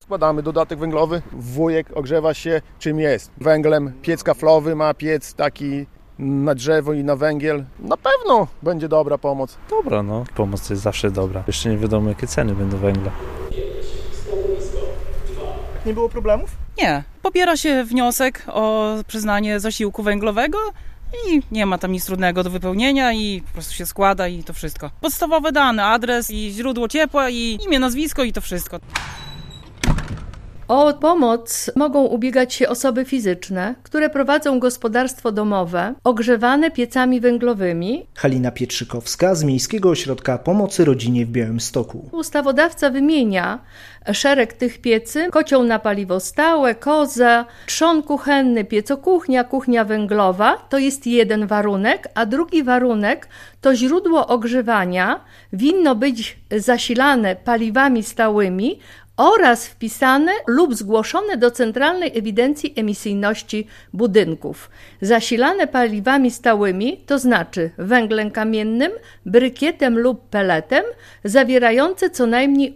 Składamy dodatek węglowy, wujek ogrzewa się czym jest. Węglem, piec kaflowy ma piec taki na drzewo i na węgiel. Na pewno będzie dobra pomoc. Dobra, pomoc jest zawsze dobra. Jeszcze nie wiadomo, jakie ceny będą węgla. Nie było problemów? Nie. Pobiera się wniosek o przyznanie zasiłku węglowego i nie ma tam nic trudnego do wypełnienia i po prostu się składa i to wszystko. Podstawowe dane, adres i źródło ciepła i imię, nazwisko i to wszystko. O pomoc mogą ubiegać się osoby fizyczne, które prowadzą gospodarstwo domowe ogrzewane piecami węglowymi. Halina Pietrzykowska z Miejskiego Ośrodka Pomocy Rodzinie w Białymstoku. Ustawodawca wymienia szereg tych piecy: kocioł na paliwo stałe, koza, trzon kuchenny, piecokuchnia, kuchnia węglowa. To jest jeden warunek, a drugi warunek to źródło ogrzewania winno być zasilane paliwami stałymi oraz wpisane lub zgłoszone do Centralnej Ewidencji Emisyjności Budynków. Zasilane paliwami stałymi, to znaczy węglem kamiennym, brykietem lub peletem, zawierające co najmniej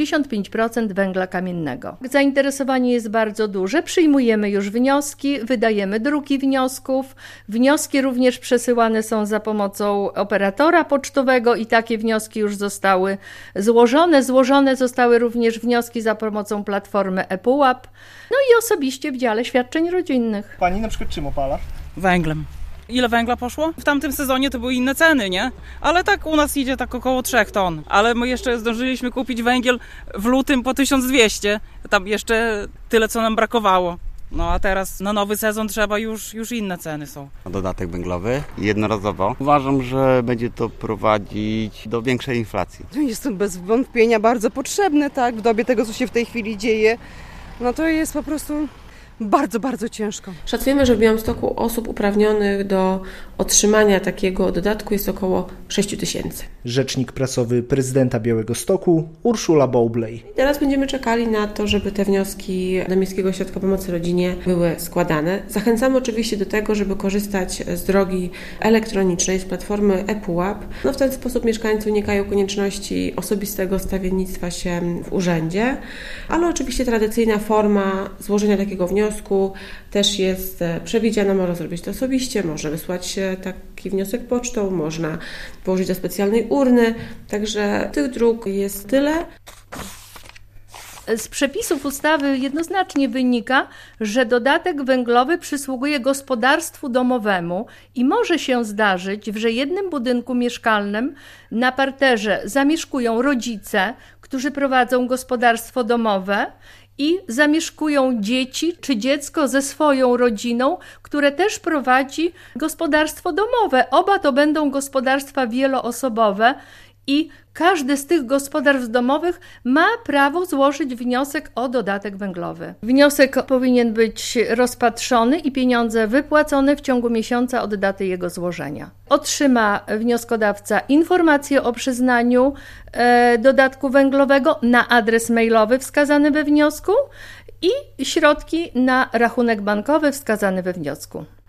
85% węgla kamiennego. Zainteresowanie jest bardzo duże, przyjmujemy już wnioski, wydajemy druki wniosków. Wnioski również przesyłane są za pomocą operatora pocztowego i takie wnioski już zostały złożone. Złożone zostały również wnioski za pomocą platformy ePUAP, i osobiście w dziale świadczeń rodzinnych. Pani na przykład czym opala? Węglem. Ile węgla poszło? W tamtym sezonie to były inne ceny, nie? Ale tak u nas idzie tak około 3 ton. Ale my jeszcze zdążyliśmy kupić węgiel w lutym po 1200. Tam jeszcze tyle, co nam brakowało. A teraz na nowy sezon trzeba już inne ceny są. Dodatek węglowy jednorazowo. Uważam, że będzie to prowadzić do większej inflacji. Jest to bez wątpienia bardzo potrzebne, tak? W dobie tego, co się w tej chwili dzieje, to jest po prostu bardzo, bardzo ciężko. Szacujemy, że w Białymstoku osób uprawnionych do otrzymania takiego dodatku jest około 6 000. Rzecznik prasowy prezydenta Białegostoku Urszula Bowlej. Teraz będziemy czekali na to, żeby te wnioski do Miejskiego Ośrodka Pomocy Rodzinie były składane. Zachęcamy oczywiście do tego, żeby korzystać z drogi elektronicznej, z platformy ePUAP. W ten sposób mieszkańcy unikają konieczności osobistego stawiennictwa się w urzędzie, ale oczywiście tradycyjna forma złożenia takiego wniosku też jest przewidziana. Można zrobić to osobiście, można wysłać taki wniosek pocztą, można położyć do specjalnej urny, także tych dróg jest tyle. Z przepisów ustawy jednoznacznie wynika, że dodatek węglowy przysługuje gospodarstwu domowemu i może się zdarzyć, że w jednym budynku mieszkalnym na parterze zamieszkują rodzice, którzy prowadzą gospodarstwo domowe, i zamieszkują dzieci czy dziecko ze swoją rodziną, które też prowadzi gospodarstwo domowe. Oba to będą gospodarstwa wieloosobowe i każde z tych gospodarstw domowych ma prawo złożyć wniosek o dodatek węglowy. Wniosek powinien być rozpatrzony i pieniądze wypłacone w ciągu miesiąca od daty jego złożenia. Otrzyma wnioskodawca informację o przyznaniu dodatku węglowego na adres mailowy wskazany we wniosku i środki na rachunek bankowy wskazany we wniosku.